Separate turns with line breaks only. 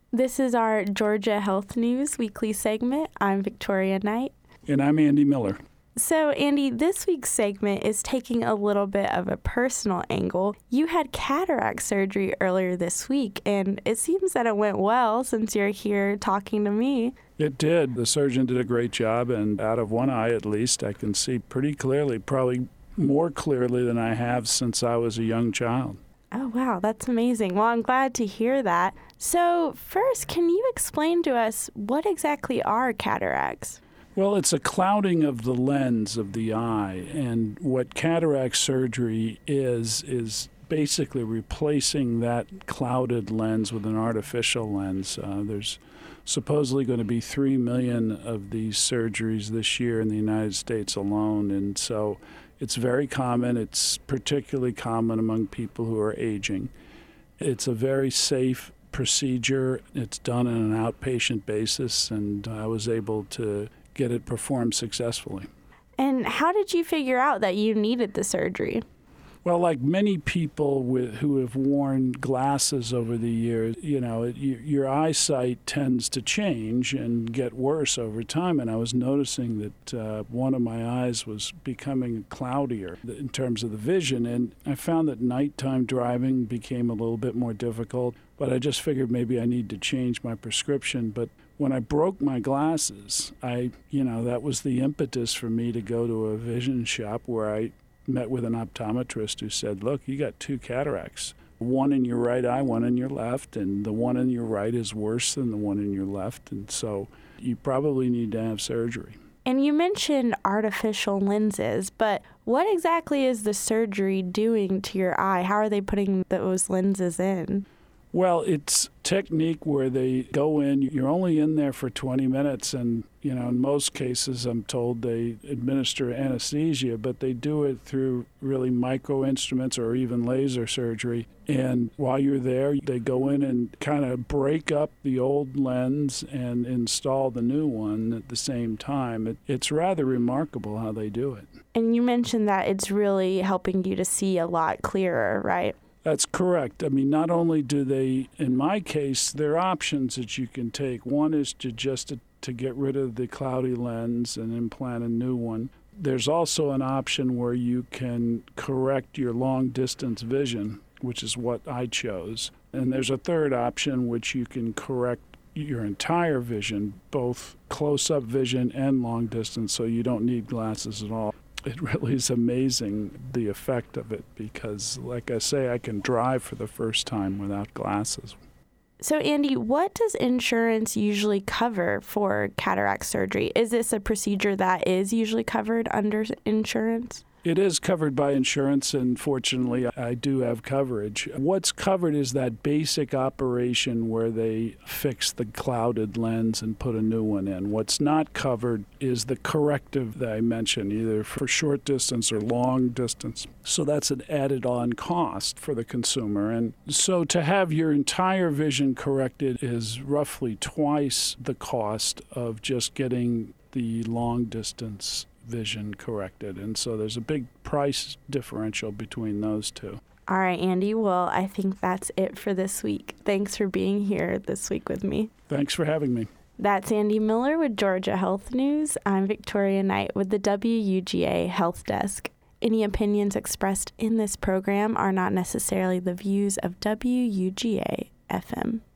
This is our Georgia Health News weekly segment. I'm Victoria Knight.
And I'm Andy Miller.
So, Andy, this week's segment is taking a little bit of a personal angle. You had cataract surgery earlier this week, and it seems that it went well since you're here talking to me.
It did. The surgeon did a great job, and out of one eye at least, I can see pretty clearly, probably more clearly than I have since I was a young child.
Oh, wow, that's amazing. Well, I'm glad to hear that. So, first, can you explain to us what exactly are cataracts?
Well, it's a clouding of the lens of the eye, and what cataract surgery is basically replacing that clouded lens with an artificial lens. There's supposedly going to be 3 million of these surgeries this year in the United States alone, and so it's very common. It's particularly common among people who are aging. It's a very safe procedure. It's done on an outpatient basis, and I was able to get it performed successfully.
And how did you figure out that you needed the surgery?
Well, like many people who have worn glasses over the years, your eyesight tends to change and get worse over time. And I was noticing that one of my eyes was becoming cloudier in terms of the vision. And I found that nighttime driving became a little bit more difficult. But I just figured maybe I need to change my prescription. But when I broke my glasses, that was the impetus for me to go to a vision shop where I met with an optometrist who said, look, you got 2 cataracts, one in your right eye, one in your left, and the one in your right is worse than the one in your left, and so you probably need to have surgery.
And you mentioned artificial lenses, but what exactly is the surgery doing to your eye? How are they putting those lenses in?
Well, it's technique where they go in, you're only in there for 20 minutes, and, in most cases, I'm told they administer anesthesia, but they do it through really micro instruments or even laser surgery. And while you're there, they go in and kind of break up the old lens and install the new one at the same time. It's rather remarkable how they do it.
And you mentioned that it's really helping you to see a lot clearer, right?
That's correct. I mean, not only do they, in my case, there are options that you can take. One is to get rid of the cloudy lens and implant a new one. There's also an option where you can correct your long-distance vision, which is what I chose. And there's a third option which you can correct your entire vision, both close-up vision and long distance, so you don't need glasses at all. It really is amazing, the effect of it, because, like I say, I can drive for the first time without glasses.
So, Andy, what does insurance usually cover for cataract surgery? Is this a procedure that is usually covered under insurance?
It is covered by insurance, and fortunately, I do have coverage. What's covered is that basic operation where they fix the clouded lens and put a new one in. What's not covered is the corrective that I mentioned, either for short distance or long distance. So that's an added-on cost for the consumer. And so to have your entire vision corrected is roughly twice the cost of just getting the long-distance vision corrected, and so there's a big price differential between those two.
All right, Andy. Well, I think that's it for this week. Thanks for being here this week with me.
Thanks for having me.
That's Andy Miller with Georgia Health News. I'm Victoria Knight with the WUGA Health Desk. Any opinions expressed in this program are not necessarily the views of WUGA FM.